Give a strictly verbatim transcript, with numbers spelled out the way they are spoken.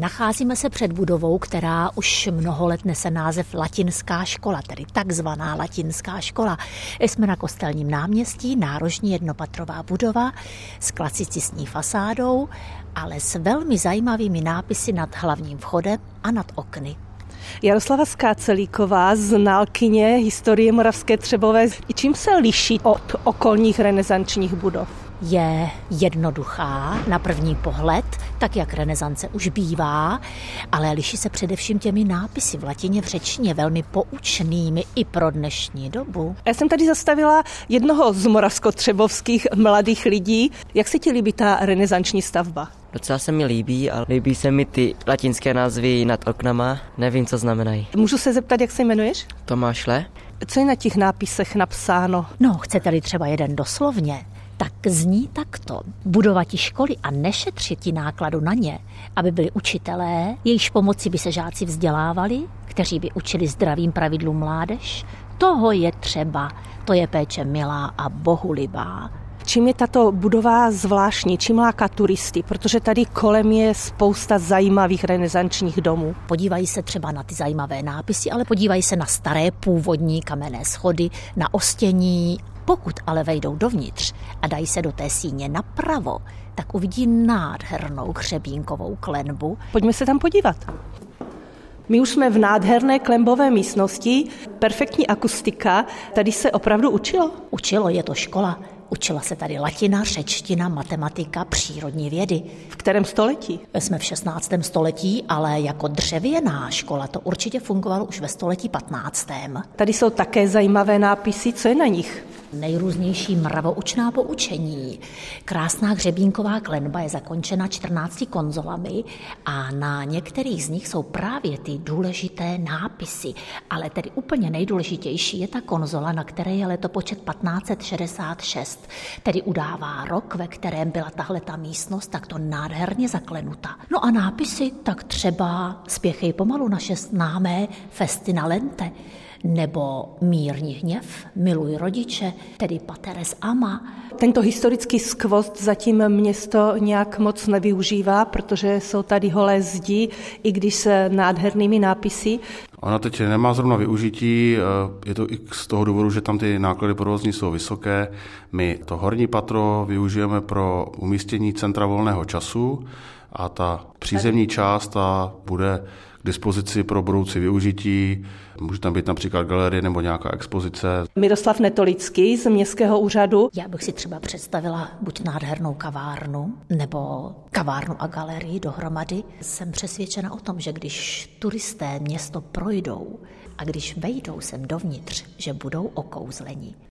Nacházíme se před budovou, která už mnoho let nese název Latinská škola, tedy takzvaná Latinská škola. Jsme na Kostelním náměstí, nárožní jednopatrová budova s klasicistní fasádou, ale s velmi zajímavými nápisy nad hlavním vchodem a nad okny. Jaroslava Skácelíková, znalkyně historie Moravské Třebové. Čím se liší od okolních renesančních budov? Je jednoduchá na první pohled, tak jak renesance už bývá, ale liší se především těmi nápisy v latině v řečtině, velmi poučnými i pro dnešní dobu. Já jsem tady zastavila jednoho z moravskotřebovských mladých lidí. Jak se ti líbí ta renesanční stavba? Docela se mi líbí, ale líbí se mi ty latinské názvy nad oknama. Nevím, co znamenají. Můžu se zeptat, jak se jmenuješ? Tomáš Le. Co je na těch nápisech napsáno? No, chcete-li třeba jeden doslovně, tak zní takto. Budovati školy a nešetřiti nákladu na ně, aby byli učitelé, jejichž pomoci by se žáci vzdělávali, kteří by učili zdravým pravidlům mládež. Toho je třeba, to je péče milá a bohulibá. Čím je tato budova zvláštní, čím láká turisty, protože tady kolem je spousta zajímavých renesančních domů. Podívají se třeba na ty zajímavé nápisy, ale podívají se na staré původní kamenné schody, na ostění. Pokud ale vejdou dovnitř a dají se do té síně napravo, tak uvidí nádhernou hřebínkovou klenbu. Pojďme se tam podívat. My už jsme v nádherné klenbové místnosti, perfektní akustika. Tady se opravdu učilo? Učilo, je to škola. Učila se tady latina, řečtina, matematika, přírodní vědy. V kterém století? Jsme v šestnáctém století, ale jako dřevěná škola to určitě fungovalo už ve století patnáctém. Tady jsou také zajímavé nápisy, co je na nich? Nejrůznější mravoučná poučení. Krásná hřebínková klenba je zakončena čtrnácti konzolami a na některých z nich jsou právě ty důležité nápisy. Ale tedy úplně nejdůležitější je ta konzola, na které je letopočet patnáct set šedesát šest, tedy udává rok, ve kterém byla tahle ta místnost takto nádherně zaklenuta. No a nápisy, tak třeba Spěchej pomalu, naše známé Festina lente, nebo Mírní hněv, Miluj rodiče, tedy Pateres ama. Tento historický skvost zatím město nějak moc nevyužívá, protože jsou tady holé zdi, i když s nádhernými nápisy. Ona teď nemá zrovna využití, je to i z toho důvodu, že tam ty náklady provozní jsou vysoké. My to horní patro využijeme pro umístění centra volného času a ta přízemní část ta bude k dispozici pro budoucí využití. Může tam být například galerie nebo nějaká expozice. Miroslav Netolický z Městského úřadu. Já bych si třeba představila buď nádhernou kavárnu, nebo kavárnu a galerii dohromady. Jsem přesvědčena o tom, že když turisté město projdou a když vejdou sem dovnitř, že budou okouzleni.